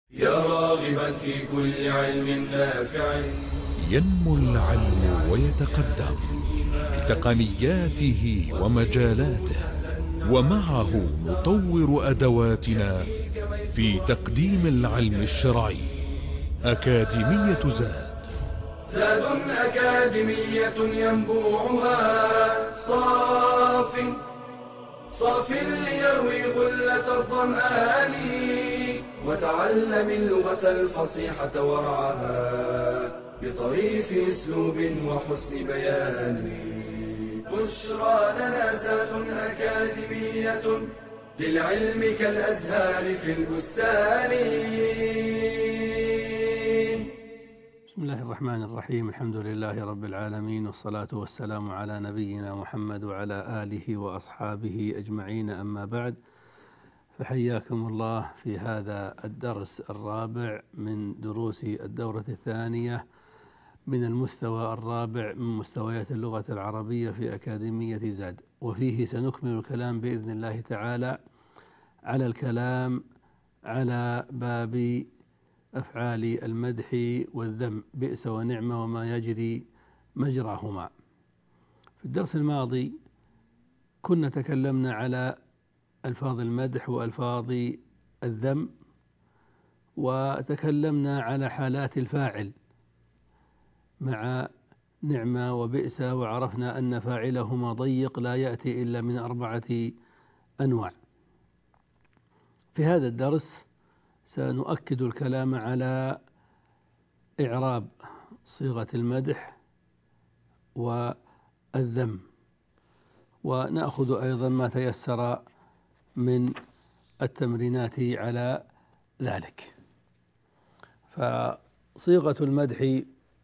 يا راغبا في كل علم نافع. ينمو العلم ويتقدم بتقنياته ومجالاته، ومعه نطور أدواتنا في تقديم العلم الشرعي. أكاديمية زاد أكاديمية ينبوعها صاف ليروي غلة الظمآن، وتعلم اللغة الفصيحة ورعاها بطريف أسلوب وحسن بيان. بشرى لنا زاد أكاديمية للعلم كالأزهار في البستان. بسم الله الرحمن الرحيم. الحمد لله رب العالمين، والصلاة والسلام على نبينا محمد وعلى آله وأصحابه أجمعين، أما بعد، فحياكم الله في هذا الدرس الرابع من دروس الدورة الثانية من المستوى الرابع من مستويات اللغة العربية في أكاديمية زاد، وفيه سنكمل الكلام بإذن الله تعالى على الكلام على باب أفعال المدح والذم، بئس ونعم وما يجري مجراهما. في الدرس الماضي كنا تكلمنا على ألفاظ المدح وألفاظ الذم، وتكلمنا على حالات الفاعل مع نعمة وبئس، وعرفنا أن فاعلهما ضيق لا يأتي إلا من 4 أنواع. في هذا الدرس سنؤكد الكلام على إعراب صيغة المدح والذم، ونأخذ أيضا ما تيسر من التمرينات على ذلك. فصيغة المدح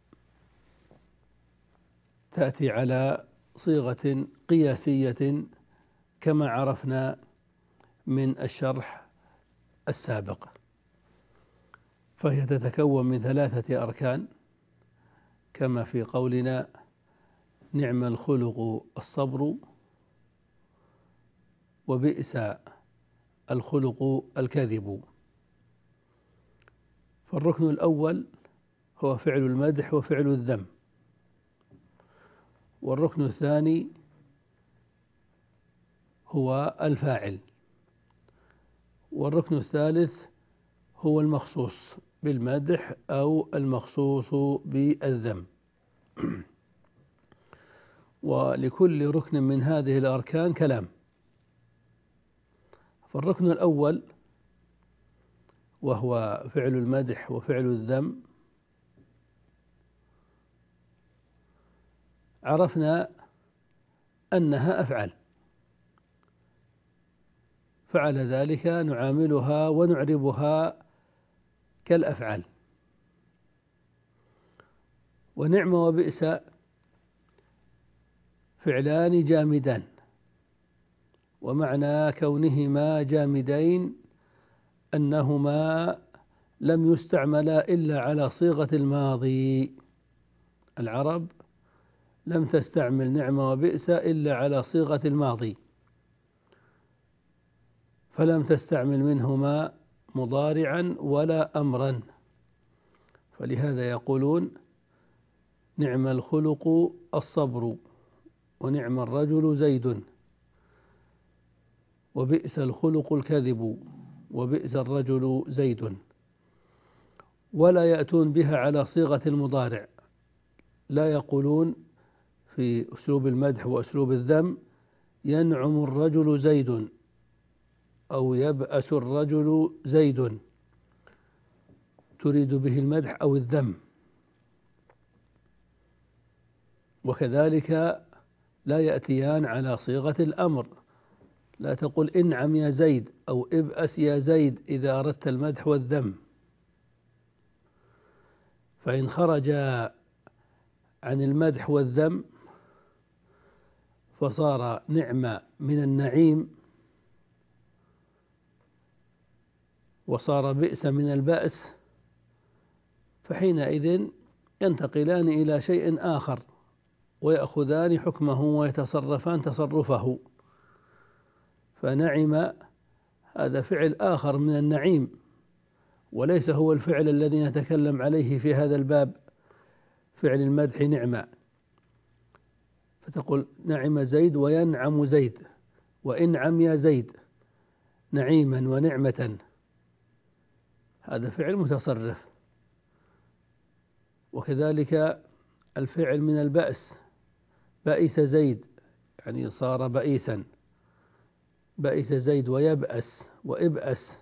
تأتي على صيغة قياسية كما عرفنا من الشرح السابق، فهي تتكون من 3 أركان، كما في قولنا نعم الخلق الصبر، وبئس الخلق الكذب. فالركن الأول هو فعل المدح وفعل الذم، والركن الثاني هو الفاعل، والركن الثالث هو المخصوص بالمدح أو المخصوص بالذم. ولكل ركن من هذه الأركان كلام. فالركن الأول وهو فعل المدح وفعل الذم، عرفنا أنها أفعال، فعل ذلك نعاملها ونعربها كالأفعال. ونعم وبئس فعلان جامدان، ومعنى كونهما جامدين أنهما لم يستعملا إلا على صيغة الماضي. العرب لم تستعمل نعم وبئس إلا على صيغة الماضي، فلم تستعمل منهما مضارعا ولا أمرا، فلهذا يقولون نعم الخلق الصبر، ونعم الرجل زيد، وبئس الخلق الكذب، وبئس الرجل زيد. ولا يأتون بها على صيغة المضارع، لا يقولون في أسلوب المدح وأسلوب الذم ينعم الرجل زيد أو يبأس الرجل زيد، تريد به المدح أو الذم. وكذلك لا يأتيان على صيغة الأمر، لا تقل انعم يا زيد أو ابأس يا زيد إذا أردت المدح والذم، فإن خرج عن المدح والذم فصار نعم من النعيم، وصار بئس من البأس، فحينئذ ينتقلان إلى شيء آخر ويأخذان حكمه ويتصرفان تصرفه. فنعم هذا فعل آخر من النعيم، وليس هو الفعل الذي نتكلم عليه في هذا الباب، فعل المدح نعمة، فتقول نعم زيد وينعم زيد، وإنعم يا زيد نعيما ونعمة، هذا فعل متصرف. وكذلك الفعل من البأس، بئس زيد يعني صار بئيسا، بئس زيد ويبأس وإبأس،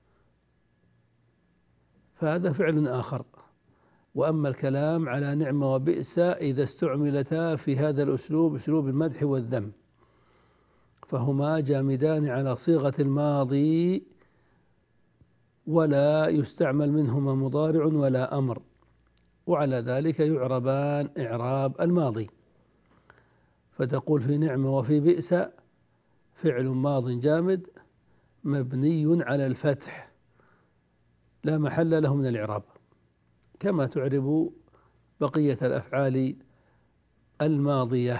فهذا فعل آخر. وأما الكلام على نعمة وبئس إذا استعملتا في هذا الأسلوب، أسلوب المدح والذم، فهما جامدان على صيغة الماضي ولا يستعمل منهما مضارع ولا أمر، وعلى ذلك يعربان إعراب الماضي. فتقول في نعمة وفي بئس فعل ماض جامد مبني على الفتح لا محل له من الإعراب، كما تعرب بقية الأفعال الماضية.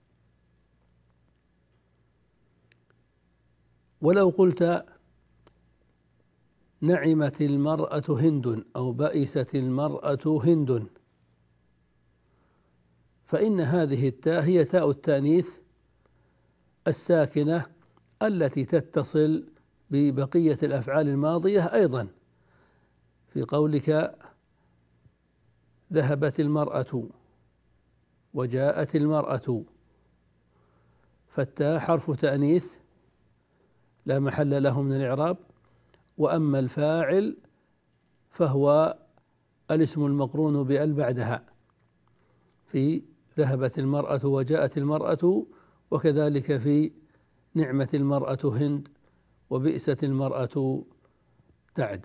ولو قلت نعمت المرأة هند أو بئست المرأة هند، فإن هذه التاء هي تاء التانيث الساكنة التي تتصل ببقية الأفعال الماضية أيضا، في قولك ذهبت المرأة وجاءت المرأة، فالتاء حرف تأنيث لا محل له من الإعراب، وأما الفاعل فهو الاسم المقرون بأل بعدها، في ذهبت المرأة وجاءت المرأة، وكذلك في نعمة المرأة هند وبئست المرأة تعد.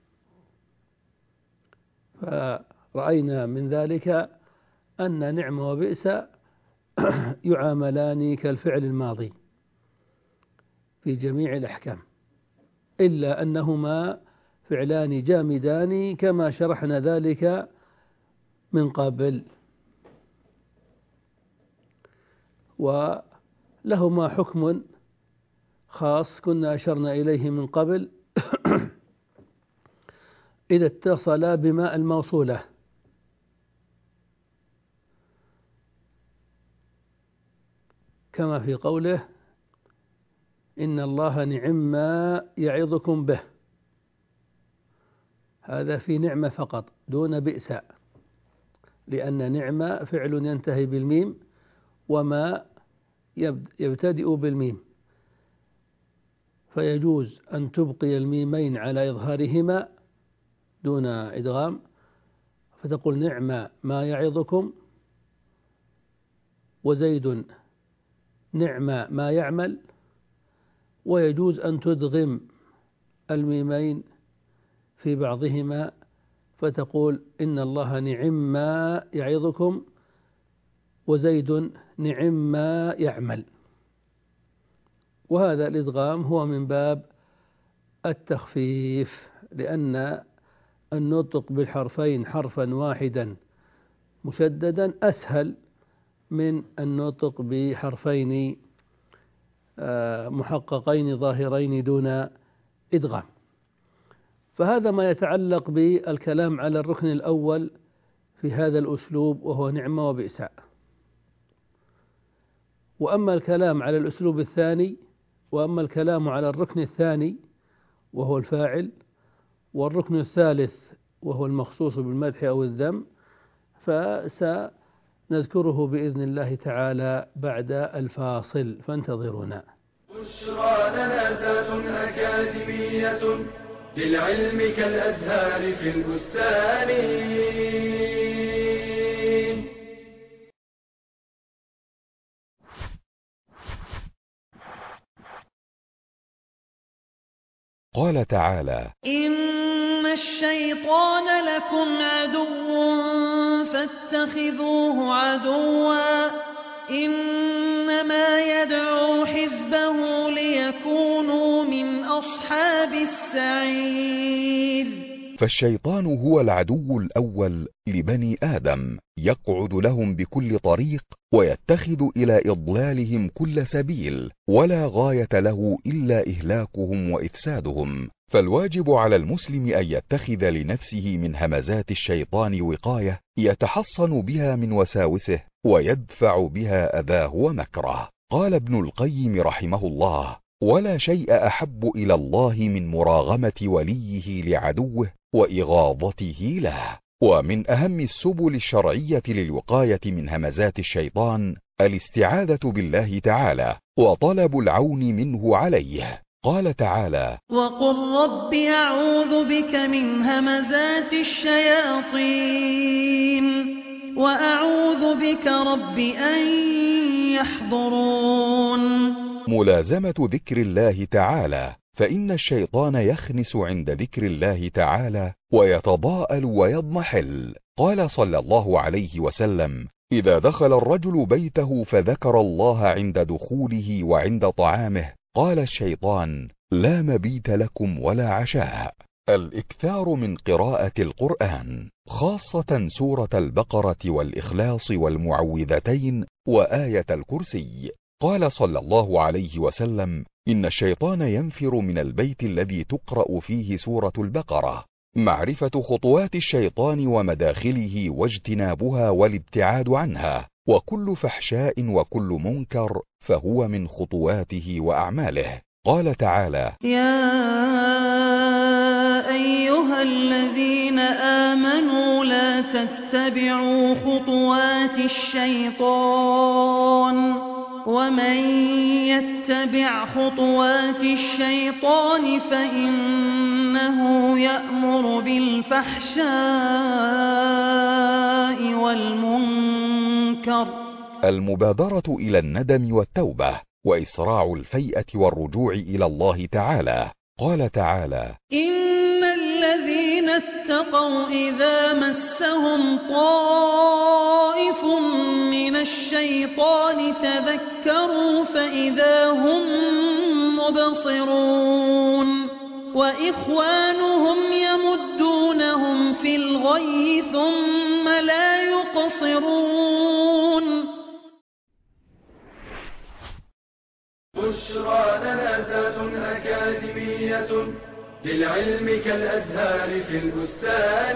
فرأينا من ذلك أن نعمة وبئس يعاملان كالفعل الماضي في جميع الأحكام، إلا أنهما فعلان جامدان كما شرحنا ذلك من قبل، ولهما حكم خاص كنا أشرنا إليه من قبل إذا اتصلا بما الموصولة، كما في قوله إن الله نعم ما يعظكم به، هذا في نعمة فقط دون بئس، لأن نعمة فعل ينتهي بالميم وما يبتدئ بالميم، فيجوز أن تبقي الميمين على إظهارهما دون إدغام، فتقول نعم ما يعظكم، وزيد نعم ما يعمل، ويجوز أن تدغم الميمين في بعضهما فتقول إن الله نعم ما يعظكم وزيد نعم ما يعمل، وهذا الإدغام هو من باب التخفيف، لأن النطق بالحرفين حرفا واحدا مشددا أسهل من النطق بحرفين محققين ظاهرين دون إدغام. فهذا ما يتعلق بالكلام على الركن الأول في هذا الأسلوب وهو نعمة وبئس. وأما الكلام على الأسلوب الثاني، وأما الكلام على الركن الثاني وهو الفاعل، والركن الثالث وهو المخصوص بالمدح أو الذم، فسنذكره بإذن الله تعالى بعد الفاصل، فانتظرونا. بشرى لنا ذات أكاديمية للعلم كالأزهار في البستان. قال تعالى: إن الشيطان لكم عدو فاتخذوه عدوا إنما يدعو حزبه ليكونوا من أصحاب السعير. فالشيطان هو العدو الأول لبني آدم، يقعد لهم بكل طريق ويتخذ إلى إضلالهم كل سبيل، ولا غاية له إلا إهلاكهم وإفسادهم. فالواجب على المسلم أن يتخذ لنفسه من همزات الشيطان وقاية يتحصن بها من وساوسه، ويدفع بها أذاه ومكره. قال ابن القيم رحمه الله: ولا شيء أحب إلى الله من مراغمة وليه لعدوه وإغاظته له. ومن أهم السبل الشرعية للوقاية من همزات الشيطان الاستعاذة بالله تعالى وطلب العون منه عليه. قال تعالى: وقل رب أعوذ بك من همزات الشياطين وأعوذ بك رب أن يحضرون. ملازمة ذكر الله تعالى، فإن الشيطان يخنس عند ذكر الله تعالى ويتضاءل ويضمحل. قال صلى الله عليه وسلم: إذا دخل الرجل بيته فذكر الله عند دخوله وعند طعامه، قال الشيطان: لا مبيت لكم ولا عشاء. الإكثار من قراءة القرآن، خاصة سورة البقرة والإخلاص والمعوذتين وآية الكرسي. قال صلى الله عليه وسلم: إن الشيطان ينفر من البيت الذي تقرأ فيه سورة البقرة. معرفة خطوات الشيطان ومداخله واجتنابها والابتعاد عنها، وكل فحشاء وكل منكر فهو من خطواته وأعماله. قال تعالى: يا أيها الذين آمنوا لا تتبعوا خطوات الشيطان ومن يتبع خطوات الشيطان فإنه يأمر بالفحشاء والمنكر. المبادرة إلى الندم والتوبة وإسراع الفيئة والرجوع إلى الله تعالى. قال تعالى: إن الذين اتقوا إذا مسهم طائف من الشيطان تذكروا فإذا هم مبصرون وإخوانهم يمدونهم في الغي ثم لا يقصرون. بشرى لنا ذات أكاديمية للعلم كالأزهار في البستان.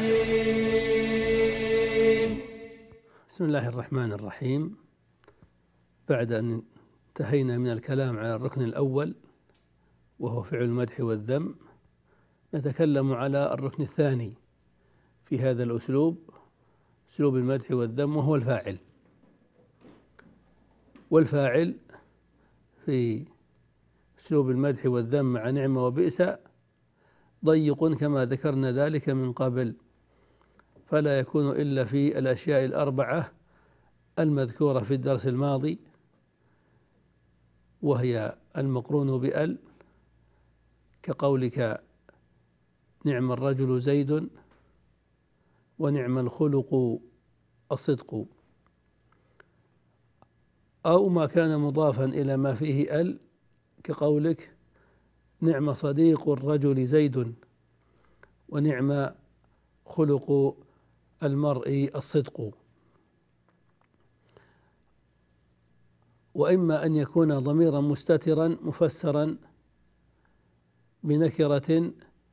بسم الله الرحمن الرحيم. بعد أن انتهينا من الكلام على الركن الأول وهو فعل المدح والذم، نتكلم على الركن الثاني في هذا الأسلوب، أسلوب المدح والذم، وهو الفاعل. والفاعل في أسلوب المدح والذم مع نعمة وبئس ضيق كما ذكرنا ذلك من قبل، فلا يكون إلا في الأشياء الأربعة المذكورة في الدرس الماضي، وهي المقرون بأل، كقولك نعم الرجل زيد، ونعم الخلق الصدق، أو ما كان مضافا إلى ما فيه أل، كقولك نعم صديق الرجل زيد، ونعم خلق المرء الصدق. وإما أن يكون ضميرا مستترا مفسرا بنكرة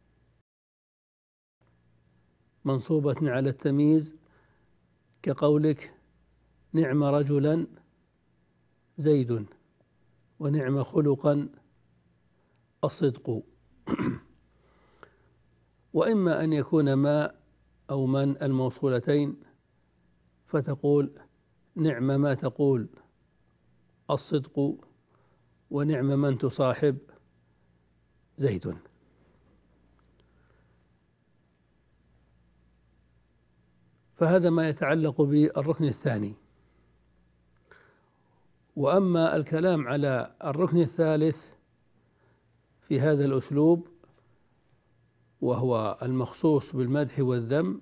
منصوبة على التمييز، كقولك نعم رجلا زيد، ونعم خلقا الصدق. وإما أن يكون ما أو من الموصولتين، فتقول نعم ما تقول الصدق، ونعم من تصاحب زيد. فهذا ما يتعلق بالركن الثاني. وأما الكلام على الركن الثالث في هذا الأسلوب، وهو المخصوص بالمدح والذم،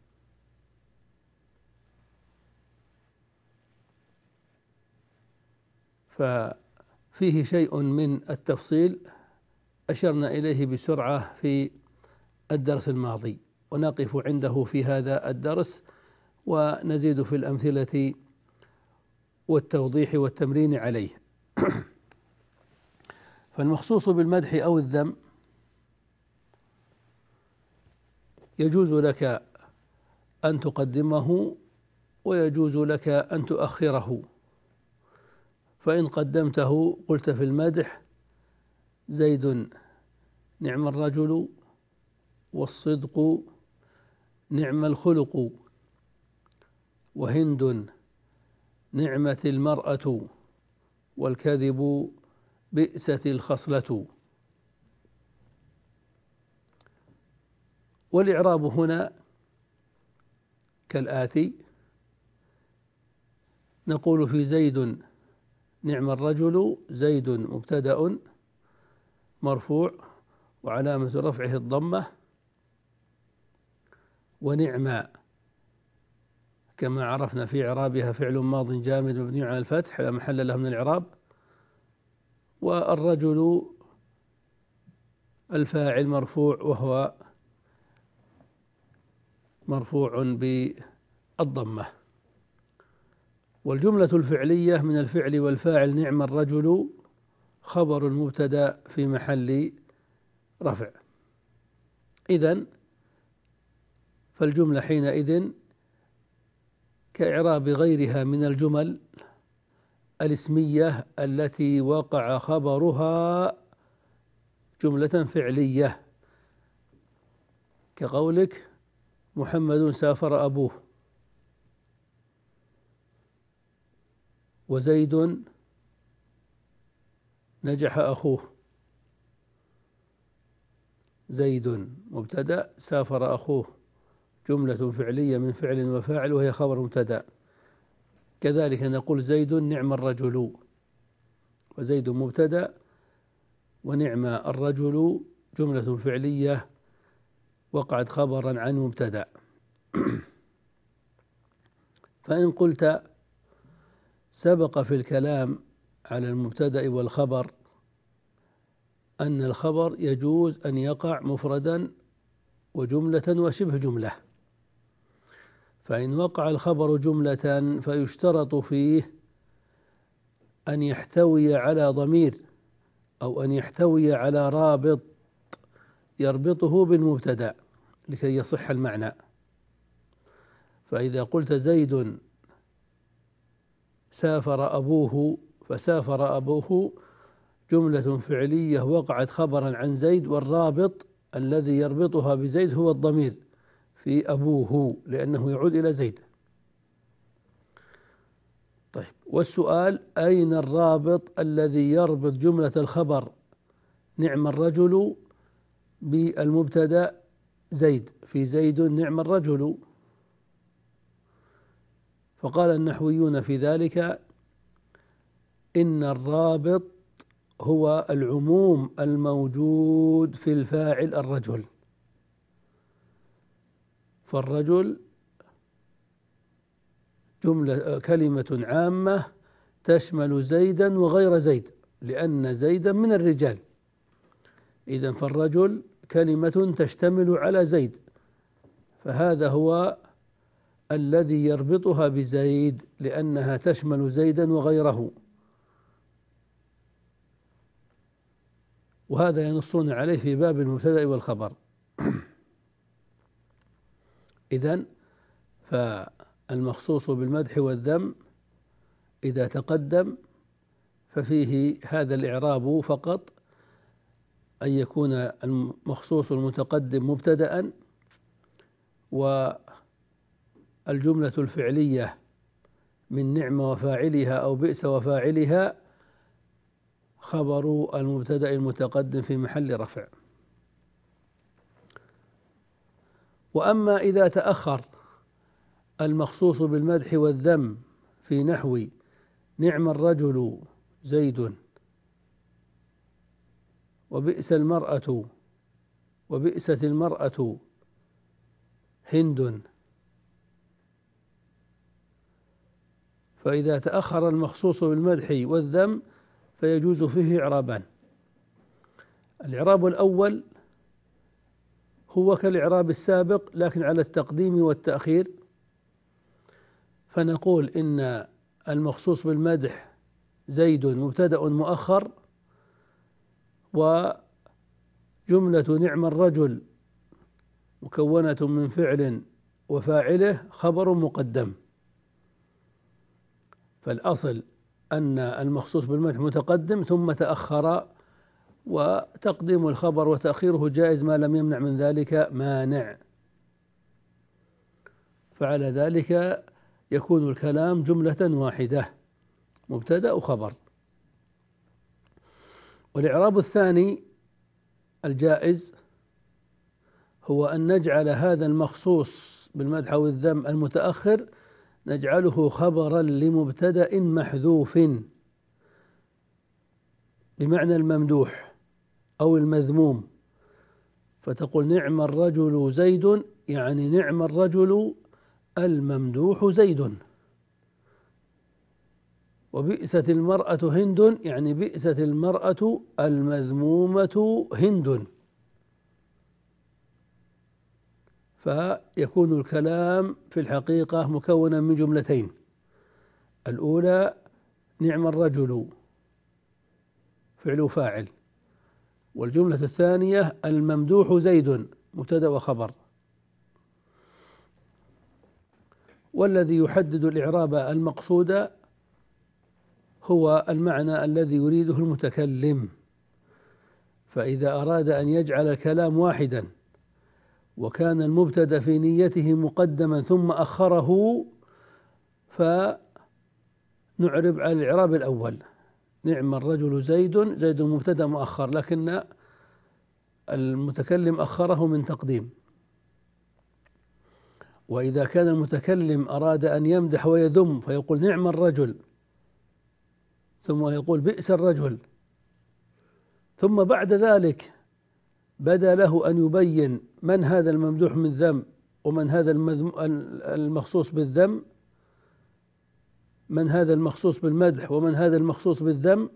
ففيه شيء من التفصيل أشرنا إليه بسرعة في الدرس الماضي، ونقف عنده في هذا الدرس ونزيد في الأمثلة والتوضيح والتمرين عليه. فالمخصوص بالمدح أو الذم يجوز لك أن تقدمه ويجوز لك أن تؤخره. فإن قدمته قلت في المدح: زيد نعم الرجل، والصدق نعم الخلق، وهند نعمة المرأة، والكذب بئست الخصلة. والإعراب هنا كالآتي: نقول في زيد نعم الرجل: زيد مبتدأ مرفوع وعلامة رفعه الضمة، ونعم كما عرفنا في إعرابها فعل ماض جامد مبني على الفتح لا محل له من الإعراب، والرجل الفاعل مرفوع وهو مرفوع بالضمة. والجملة الفعلية من الفعل والفاعل نعم الرجل خبر المبتدأ في محل رفع. إذن فالجملة حينئذ كإعراب غيرها من الجمل الاسمية التي وقع خبرها جملة فعلية، كقولك: محمد سافر أبوه، وزيد نجح أخوه. زيد مبتدأ، سافر أخوه جملة فعلية من فعل وفاعل وهي خبر مبتدأ. كذلك نقول: زيد نعم الرجل، وزيد مبتدأ، ونعم الرجل جملة فعلية وقعت خبرا عن مبتدأ. فإن قلت: سبق في الكلام على المبتدأ والخبر أن الخبر يجوز أن يقع مفردا وجملة وشبه جملة، فإن وقع الخبر جملة فيشترط فيه أن يحتوي على ضمير أو أن يحتوي على رابط يربطه بالمبتدأ لكي يصح المعنى. فإذا قلت: زيد سافر أبوه، فسافر أبوه جملة فعلية وقعت خبرا عن زيد، والرابط الذي يربطها بزيد هو الضمير في أبوه لأنه يعود إلى زيد. طيب، والسؤال: أين الرابط الذي يربط جملة الخبر نعم الرجل بالمبتدأ زيد في زيد نعم الرجل؟ فقال النحويون في ذلك: إن الرابط هو العموم الموجود في الفاعل الرجل. فالرجل كلمة عامة تشمل زيدا وغير زيد لأن زيدا من الرجال. إذن فالرجل كلمة تشتمل على زيد، فهذا هو الذي يربطها بزيد لأنها تشمل زيدا وغيره، وهذا ينصون عليه في باب المبتدأ والخبر. إذن فالمخصوص بالمدح والذم إذا تقدم ففيه هذا الإعراب فقط، أن يكون المخصوص المتقدم مبتدأ، والجملة الفعلية من نعم وفاعلها أو بئس وفاعلها خبر المبتدأ المتقدم في محل رفع. وأما إذا تأخر المخصوص بالمدح والذم في نحو نعم الرجل زيد، وبئس المرأة، وبئست المرأة هند، فإذا تأخر المخصوص بالمدح والذم فيجوز فيه إعرابان. الإعراب الأول هو كالإعراب السابق لكن على التقديم والتأخير، فنقول إن المخصوص بالمدح زيد مبتدأ مؤخر، وجملة نعم الرجل مكونة من فعل وفاعله خبر مقدم. فالأصل أن المخصوص بالمدح متقدم ثم تأخر، وتقديم الخبر وتأخيره جائز ما لم يمنع من ذلك مانع. فعلى ذلك يكون الكلام جملة واحدة مبتدأ وخبر. والإعراب الثاني الجائز هو أن نجعل هذا المخصوص بالمدح أو الذم المتأخر نجعله خبرا لمبتدأ محذوف بمعنى الممدوح أو المذموم، فتقول نعم الرجل زيد، يعني نعم الرجل الممدوح زيد. وبئست المرأة هند، يعني بئست المرأة المذمومة هند. فيكون الكلام في الحقيقة مكونا من جملتين: الأولى نعم الرجل فعل فاعل، والجملة الثانية الممدوح زيد مبتدأ وخبر. والذي يحدد الإعراب المقصود هو المعنى الذي يريده المتكلم. فإذا أراد أن يجعل الكلام واحدا وكان المبتدأ في نيته مقدما ثم أخره، فنعرب على الإعراب الأول: نعم الرجل زيد، زيد مبتدأ مؤخر، لكن المتكلم أخره من تقديم. وإذا كان المتكلم أراد أن يمدح ويذم فيقول نعم الرجل، ثم يقول بئس الرجل، ثم بعد ذلك بدا له أن يبين من هذا الممدوح من ذم ومن هذا المخصوص بالذم، من هذا المخصوص بالمدح ومن هذا المخصوص بالذم.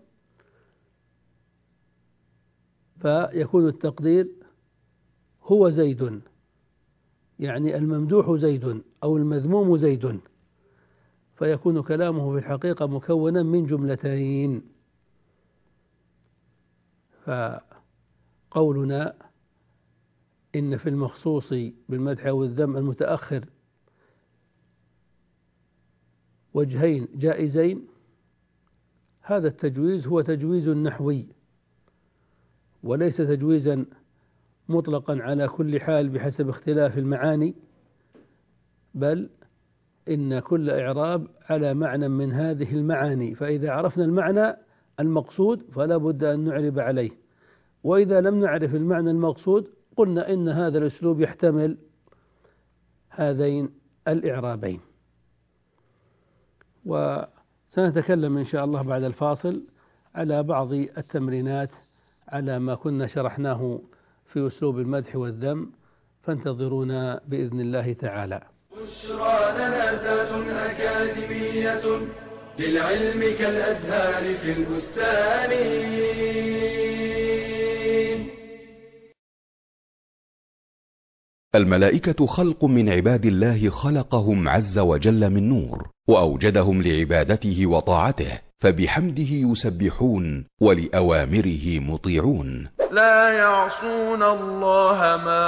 فيكون التقدير هو زيد، يعني الممدوح زيد أو المذموم زيد، فيكون كلامه في الحقيقة مكونا من جملتين. فقولنا إن في المخصوص بالمدح أو الذم المتأخر وجهين جائزين، هذا التجويز هو تجويز نحوي وليس تجويزا مطلقا على كل حال بحسب اختلاف المعاني، بل إن كل إعراب على معنى من هذه المعاني. فإذا عرفنا المعنى المقصود فلا بد أن نعرب عليه، وإذا لم نعرف المعنى المقصود قلنا إن هذا الأسلوب يحتمل هذين الإعرابين. وسنتكلم إن شاء الله بعد الفاصل على بعض التمرينات على ما كنا شرحناه في أسلوب المدح والذم، فانتظرونا بإذن الله تعالى. بشرى لنا ذات أكاديمية للعلم كالأزهار في البستان. الملائكة خلق من عباد الله خلقهم عز وجل من نور، وأوجدهم لعبادته وطاعته، فبحمده يسبحون ولأوامره مطيعون. لا يعصون الله ما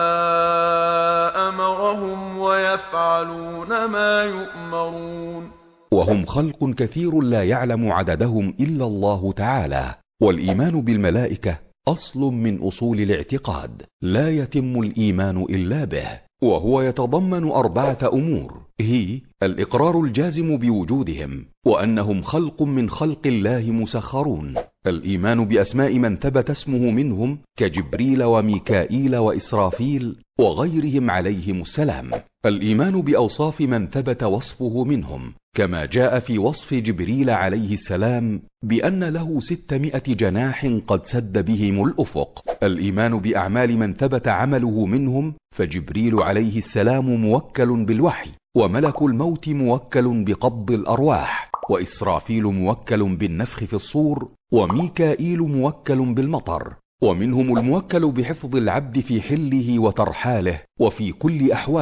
أمرهم ويفعلون ما يؤمرون. وهم خلق كثير لا يعلم عددهم إلا الله تعالى. والإيمان بالملائكة أصل من أصول الاعتقاد لا يتم الإيمان إلا به، وهو يتضمن 4 أمور: هي الإقرار الجازم بوجودهم، وأنهم خلق من خلق الله مسخرون، الإيمان بأسماء من ثبت اسمه منهم كجبريل وميكائيل وإسرافيل وغيرهم عليهم السلام، الإيمان بأوصاف من ثبت وصفه منهم كما جاء في وصف جبريل عليه السلام بأن له 600 جناح قد سد بهم الأفق، الإيمان بأعمال من ثبت عمله منهم، فجبريل عليه السلام موكل بالوحي، وملك الموت موكل بقبض الأرواح، وإسرافيل موكل بالنفخ في الصور، وميكائيل موكل بالمطر، ومنهم الموكل بحفظ العبد في حله وترحاله وفي كل أحواله،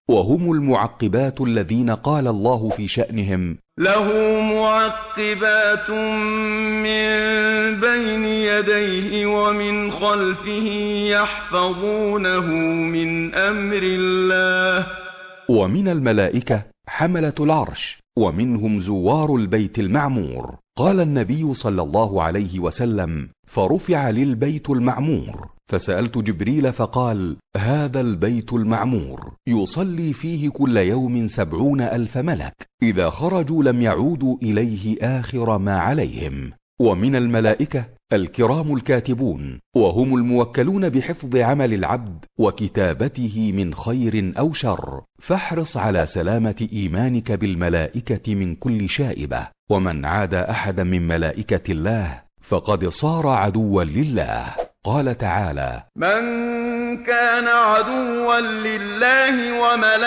وهم المعقبات الذين قال الله في شأنهم: له معقبات من بين يديه ومن خلفه يحفظونه من أمر الله. ومن الملائكة حملة العرش، ومنهم زوار البيت المعمور. قال النبي صلى الله عليه وسلم: فرفع للبيت المعمور، فسألت جبريل فقال: هذا البيت المعمور يصلي فيه كل يوم 70,000 ملك، إذا خرجوا لم يعودوا إليه آخر ما عليهم. ومن الملائكة الكرام الكاتبون، وهم الموكلون بحفظ عمل العبد وكتابته من خير أو شر. فاحرص على سلامة إيمانك بالملائكة من كل شائبة، ومن عاد أحدا من ملائكة الله فقد صار عدوا لله. قال تعالى: من كان عدوا لله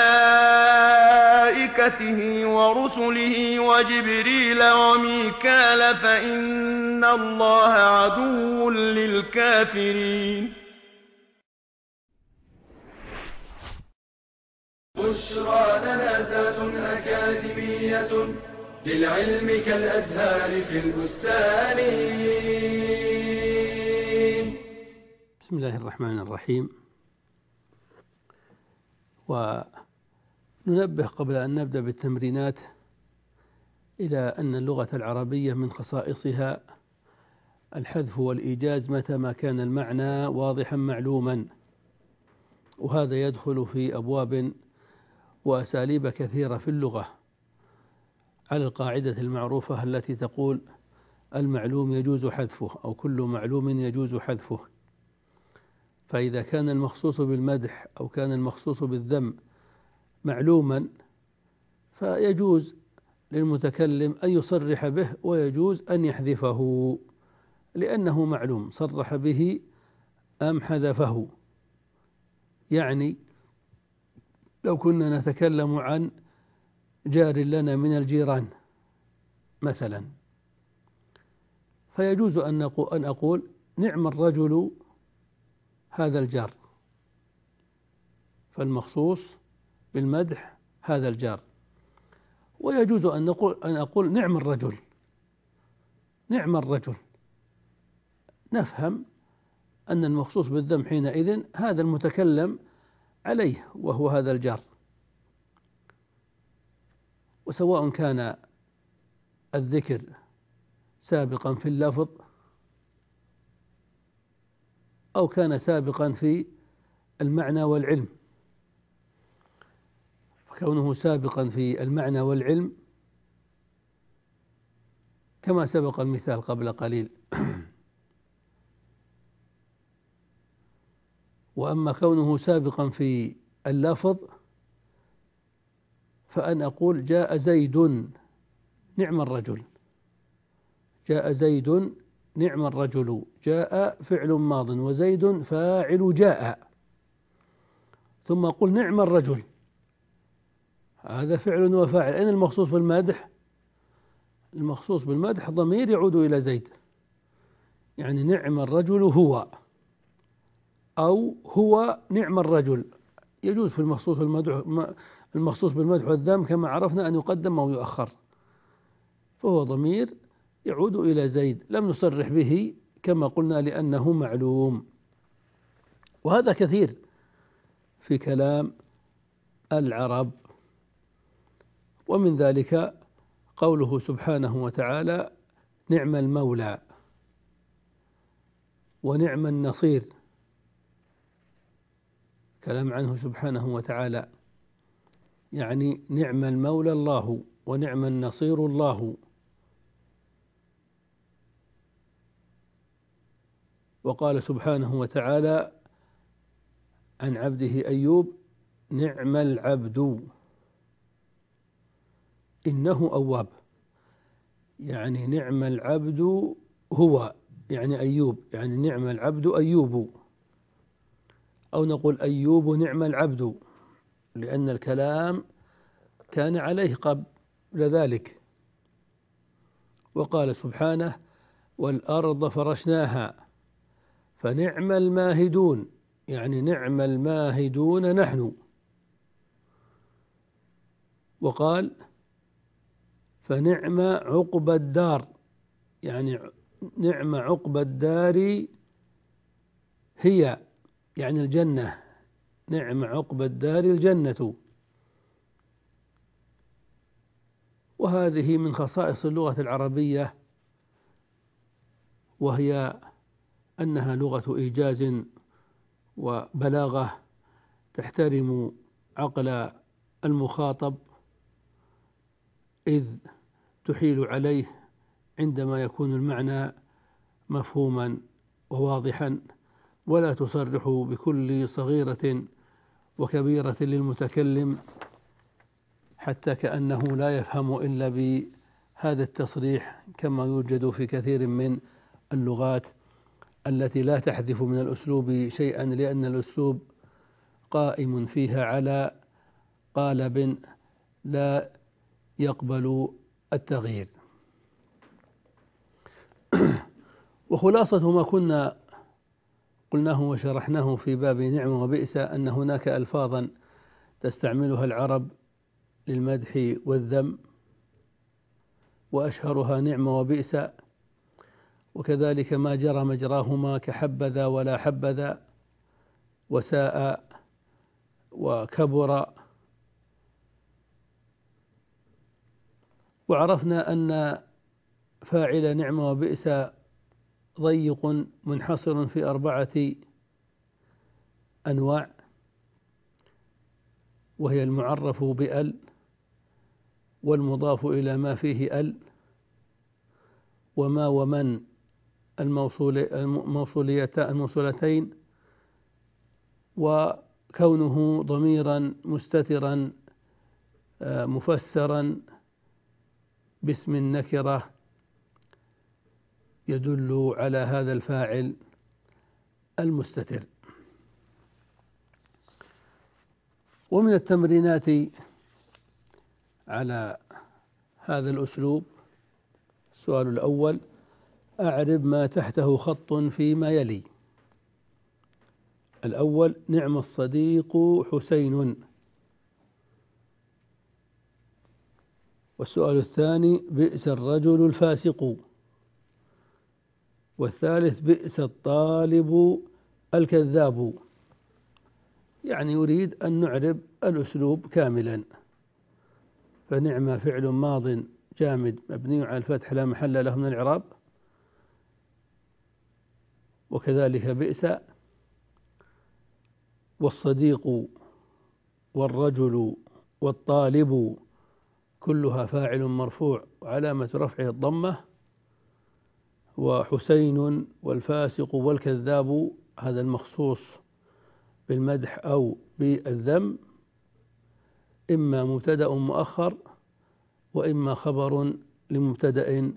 وملائكته ورسله وجبريل وميكال فإن الله عدو للكافرين. بشرى لنا ذات أكاديمية للعلم كالأزهار في البستان. بسم الله الرحمن الرحيم. وننبه قبل أن نبدأ بالتمرينات إلى أن اللغة العربية من خصائصها الحذف والإيجاز متى ما كان المعنى واضحا معلوما، وهذا يدخل في أبواب وأساليب كثيرة في اللغة، على القاعدة المعروفة التي تقول: المعلوم يجوز حذفه، أو كل معلوم يجوز حذفه. فإذا كان المخصوص بالمدح أو كان المخصوص بالذم معلوما، فيجوز للمتكلم أن يصرح به، ويجوز أن يحذفه لأنه معلوم، صرح به أم حذفه. يعني لو كنا نتكلم عن جار لنا من الجيران مثلا، فيجوز أن أقول: نعم الرجل هذا الجار، فالمخصوص بالمدح هذا الجار. ويجوز أن أقول نعم الرجل، نعم الرجل، نفهم أن المخصوص بالذم حينئذ هذا المتكلم عليه وهو هذا الجار. وسواء كان الذكر سابقا في اللفظ أو كان سابقا في المعنى والعلم، فكونه سابقا في المعنى والعلم كما سبق المثال قبل قليل. وأما كونه سابقا في اللفظ فأن أقول: جاء زيد نعم الرجل، جاء زيد نعم الرجل، جاء فعل ماض وزيد فاعل جاء، ثم أقول نعم الرجل، هذا فعل وفاعل. أين المخصوص بالمدح؟ المخصوص بالمدح ضمير يعود إلى زيد، يعني نعم الرجل هو، أو هو نعم الرجل. يجوز في المخصوص بالمدح والذم كما عرفنا أن يقدم أو يؤخر، فهو ضمير يعود إلى زيد، لم نصرح به كما قلنا لأنه معلوم. وهذا كثير في كلام العرب. ومن ذلك قوله سبحانه وتعالى: نعم المولى ونعم النصير، كلام عنه سبحانه وتعالى، يعني نعم المولى الله ونعم النصير الله. وقال سبحانه وتعالى عن عبده أيوب: نعم العبد إنه أواب، يعني نعم العبد هو، يعني أيوب، يعني نعم العبد أيوب، أو نقول أيوب نعم العبد، لأن الكلام كان عليه قبل ذلك. وقال سبحانه: والأرض فرشناها فنعم الماهدون، يعني نعم الماهدون نحن. وقال فنعم عقبى الدار، يعني نعم عقبى الدار هي، يعني الجنة، نعم عقبى الدار الجنة. وهذه من خصائص اللغة العربية، وهي أنها لغة إيجاز وبلاغة تحترم عقل المخاطب، إذ تحيل عليه عندما يكون المعنى مفهوما وواضحا، ولا تصرح بكل صغيرة وكبيرة للمتكلم حتى كأنه لا يفهم إلا بهذا التصريح، كما يوجد في كثير من اللغات التي لا تحذف من الأسلوب شيئا، لأن الأسلوب قائم فيها على قالب لا يقبل التغيير. وخلاصة ما كنا قلناه وشرحناه في باب نعم وبئس أن هناك ألفاظا تستعملها العرب للمدح والذم، وأشهرها نعم وبئس، وكذلك ما جرى مجراهما كحبذا ولا حبذا وساء وكبر. وعرفنا أن فاعل نعم وبئس ضيق منحصر في 4 أنواع، وهي المعرف بأل، والمضاف إلى ما فيه أل، وما ومن الموصولتين، وكونه ضميرا مستترا مفسرا باسم النكرة يدل على هذا الفاعل المستتر. ومن التمرينات على هذا الأسلوب السؤال الأول: أعرب ما تحته خط فيما يلي. الأول: نعم الصديق حسين. والسؤال الثاني: بئس الرجل الفاسق. والثالث: بئس الطالب الكذاب. يعني يريد أن نعرب الأسلوب كاملا. فنعم فعل ماض جامد مبني على الفتح لا محل له من الإعراب، وكذلك بئس، والصديق والرجل والطالب كلها فاعل مرفوع وعلامة رفعه الضمة، وحسين والفاسق والكذاب هذا المخصوص بالمدح أو بالذم إما مبتدأ مؤخر وإما خبر لمبتدأ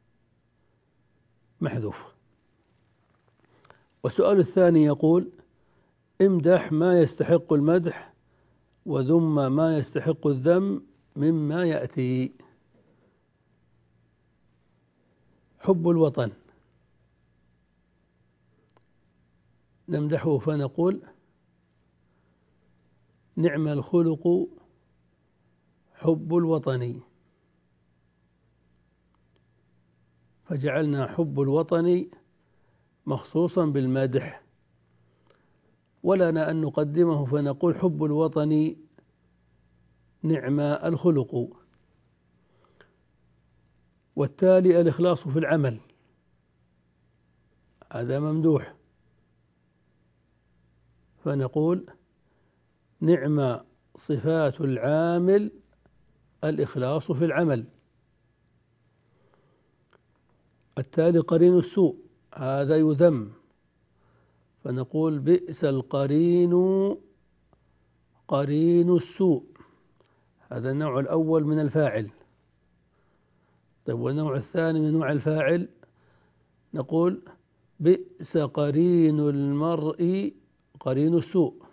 محذوف. والسؤال الثاني يقول: امدح ما يستحق المدح وذم ما يستحق الذم مما يأتي. حب الوطن نمدحه فنقول: نعم الخلق حب الوطن. فجعلنا حب الوطن مخصوصا بالمدح، ولنا أن نقدمه فنقول: حب الوطن نعم الخلق. والتالي الإخلاص في العمل، هذا ممدوح، فنقول: نعم صفات العامل الإخلاص في العمل. التالي قرين السوء، هذا يذم، فنقول: بئس القرين قرين السوء. هذا النوع الأول من الفاعل. طيب، والنوع الثاني من نوع الفاعل نقول: بئس قرين المرء قرين السوء.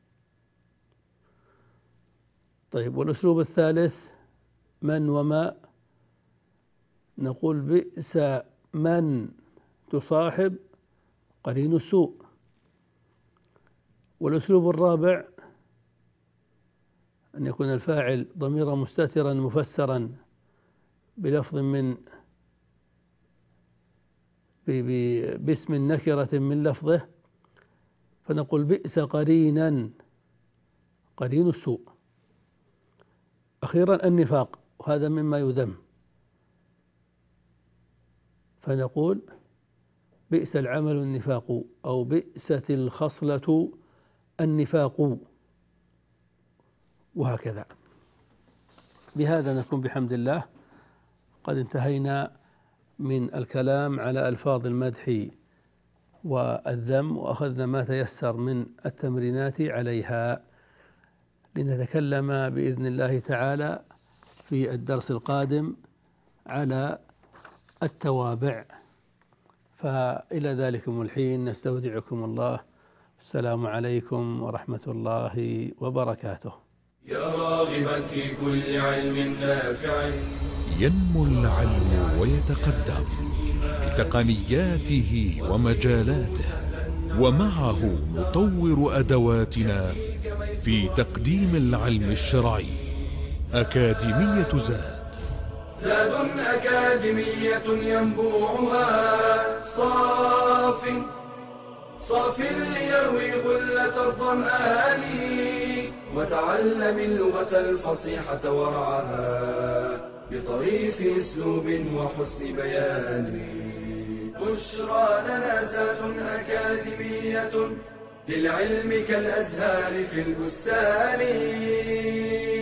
طيب، والأسلوب الثالث من وما، نقول: بئس من تصاحب قرين السوء. والأسلوب الرابع أن يكون الفاعل ضميرا مستترا مفسرا بلفظ من باسم نكرة من لفظه، فنقول بئس قرينا، قرين السوء. أخيرا النفاق، وهذا مما يذم، فنقول بئس العمل النفاق، أو بئست الخصلة النفاق، وهكذا. بهذا نكون بحمد الله قد انتهينا من الكلام على ألفاظ المدح والذم، وأخذنا ما تيسر من التمرينات عليها، لنتكلم بإذن الله تعالى في الدرس القادم على التوابع. فإلى ذلكم الحين نستودعكم الله. السلام عليكم ورحمة الله وبركاته. يا راغبا في كل علم نافع ينمو العلم ويتقدم بتقنياته ومجالاته، ومعه نطور أدواتنا في تقديم العلم الشرعي. أكاديمية زاد أكاديمية ينبوعها صاف ليروي غلة الظمآن، وتعلم اللغة الفصيحة ورعاها بطريف اسلوب وحسن بيان. بشرى لنا زاد أكاديمية للعلم كالأزهار في البستان.